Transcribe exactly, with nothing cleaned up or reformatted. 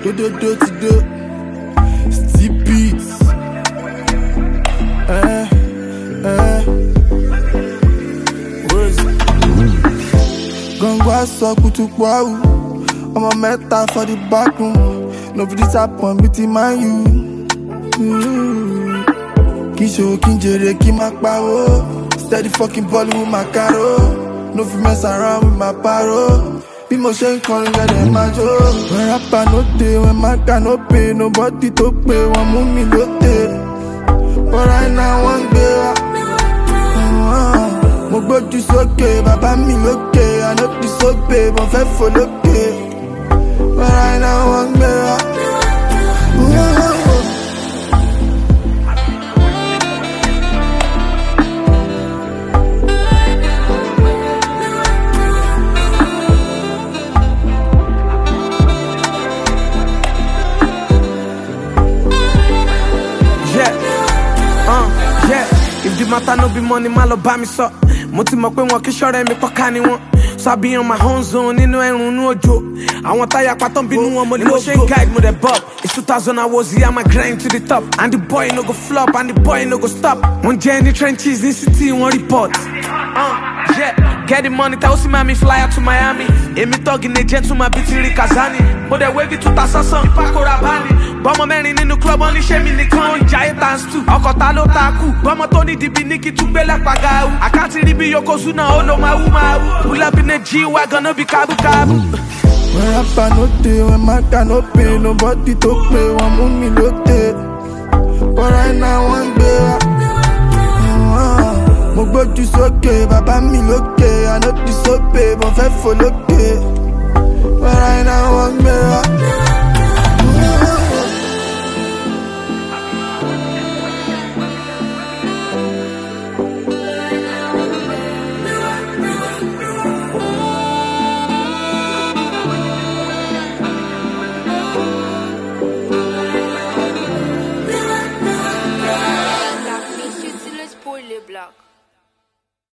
do do do to do. Still beats. Eh, eh. Words. Gongwa so kutu wow. I'm a meta for the back room. No be disappoint me to man you. Kisho kinjere ki makpawo. Steady fucking ball with my caro. No fi mess around with my paro. Be mo shen calling get them my joke. When rapper no day, when my car no pay, nobody to pay, one move me lote. But right now one day, mo gbójú sókè, bàbá mi lókè. I know this so babe, mo fẹ́ fò lókè. But right now one day. If the matter no be money, malo buy me so. Mo ti mọ̀ pé wọn kì í ṣọ̀rẹ́ mi pọ́ká ni wọ́n. So I be on my own zone nínú ẹ̀rùn nínú òjò. Àwọn táyà pátán bínú wọn mo ní mo ṣe ń guide mo dẹ̀ bob. It's two thousand I was here, my grind to the top. And the boy no go flop, and the boy no go stop. Wọ́n jẹ́ ní trenches ní city, wọ́n report. Uh, yeah. Get the money, tell see mommy fly out to Miami. Èmi talking a gentleman beat Rick Kazani. Mo dẹ̀ wavy two thousand sàn, Paco Rabanne. Bọ́mọ mẹ́rin nínú club, wọ́n ní ṣé mi nìkan. Jaiye times two, ọkọ̀ ta ló ta kù. Bọ́mọ tó ní dìbì ní kí tún gbélé pàgà o. Àkáǹtì rí bí Yokozuna, ó ló máa wú máa wú. Pull up in a G-Wagon, no be kabu kabu. When rapper no day, when my car no pay, nobody to pay, one move me lote. But right now one day, mo gbójú sókè, bàbá mi lókè. I know this so babe, mo fẹ́ fò lókè. But right now one day.